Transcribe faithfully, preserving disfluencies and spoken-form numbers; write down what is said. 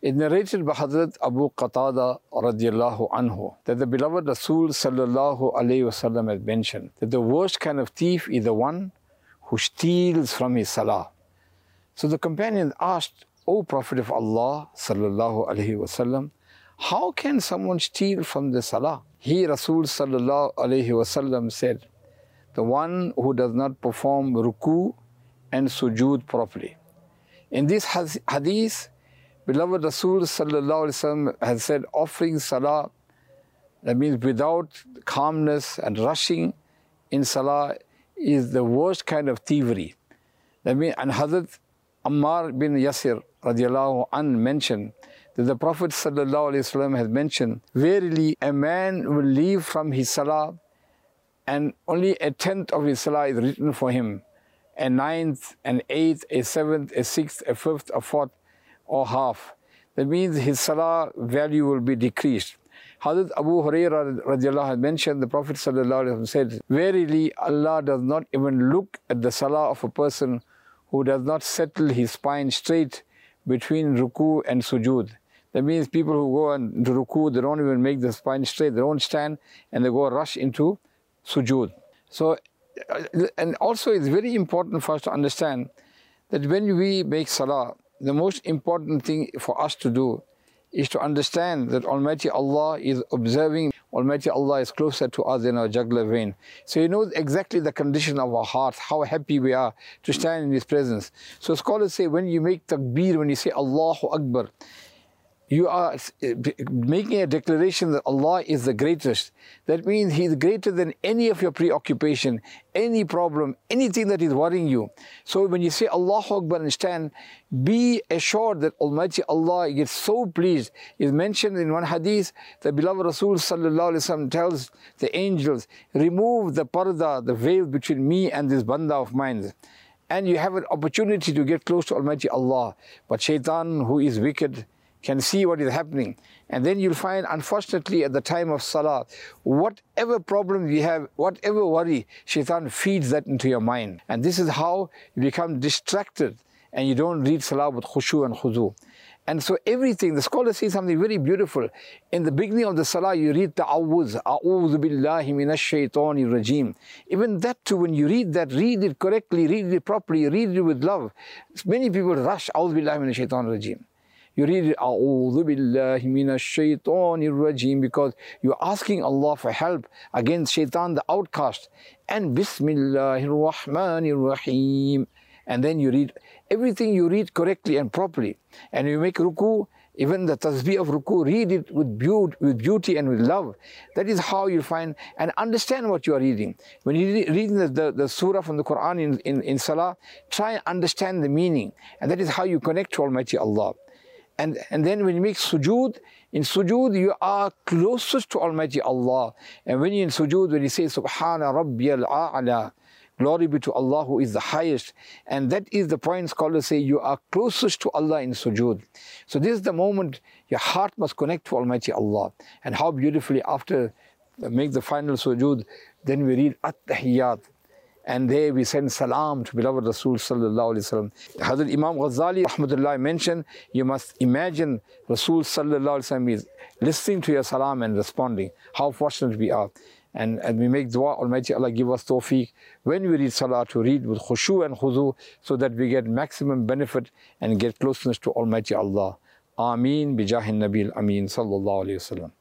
It narrated by Hazrat Abu Qatada radiallahu anhu that the beloved Rasul sallallahu alayhi wasallam had mentioned that the worst kind of thief is the one who steals from his salah. So the companion asked, O Prophet of Allah sallallahu alayhi wasallam, how can someone steal from the salah? He, Rasul sallallahu alayhi wasallam, said, the one who does not perform ruku and sujood properly. In this hadith, beloved Rasul sallallahu alayhi wasallam has said, offering salah, that means without calmness and rushing in salah, is the worst kind of thievery. That means, and Hazrat Ammar bin Yasir radiallahu an mentioned that the Prophet sallallahu alayhi wasallam has mentioned, verily a man will leave from his salah and only a tenth of his salah is written for him, a ninth, an eighth, a seventh, a sixth, a fifth, a fourth, or half. That means his salah value will be decreased. Hazrat Abu Hurairah radiallahu anhu mentioned, the Prophet sallallahu alayhi wasallam said, verily Allah does not even look at the salah of a person who does not settle his spine straight between ruku and sujood. That means people who go into ruku, they don't even make the spine straight, they don't stand and they go rush into sujood. So, and also it's very important for us to understand that when we make salah, the most important thing for us to do is to understand that Almighty Allah is observing. Almighty Allah is closer to us than our jugular vein. So He knows exactly the condition of our hearts, how happy we are to stand in His presence. So scholars say when you make takbir, when you say Allahu Akbar, you are making a declaration that Allah is the greatest. That means He is greater than any of your preoccupation, any problem, anything that is worrying you. So when you say Allahu Akbar and stand, be assured that Almighty Allah gets so pleased. It is mentioned in one hadith, the beloved Rasul sallallahu alaihi wasallam tells the angels, remove the parda, the veil between me and this banda of mine. And you have an opportunity to get close to Almighty Allah. But shaitan, who is wicked, can see what is happening. And then you'll find, unfortunately, at the time of salah, whatever problem you have, whatever worry, shaitan feeds that into your mind. And this is how you become distracted and you don't read salah with khushu and khuzu. And so everything, the scholars say something very beautiful. In the beginning of the salah, you read ta'awuz, a'udhu billahi minash shaitanir rajim. Even that too, when you read that, read it correctly, read it properly, read it with love. Many people rush, a'udhu billahi minash shaitanir rajim. You read it, A'udhu billahi minash shaitanir rajim, because you're asking Allah for help against shaitan, the outcast. And Bismillahir Rahmanir Rahim. And then you read, everything you read correctly and properly. And you make ruku, even the tasbih of ruku, read it with beauty, with beauty and with love. That is how you find and understand what you are reading. When you read the, the, the surah from the Quran in, in, in salah, try and understand the meaning. And that is how you connect to Almighty Allah. And, and then when you make sujood, in sujood you are closest to Almighty Allah. And when you're in sujood, when you say Subhana Rabbiyal A'la, glory be to Allah who is the highest. And that is the point scholars say you are closest to Allah in sujood. So this is the moment your heart must connect to Almighty Allah. And how beautifully after make the final sujood, then we read At-Tahiyyat. And there we send salam to beloved Rasul sallallahu alaihi wasallam. Hazrat Imam Ghazali rahmatullah mentioned, you must imagine Rasul sallallahu alaihi wasallam is listening to your salam and responding. How fortunate we are. And, and we make dua, Almighty Allah give us tawfiq when we read salah to read with khushu and khuzu, so that we get maximum benefit and get closeness to Almighty Allah. Ameen bi jahin nabil ameen sallallahu alaihi wasallam.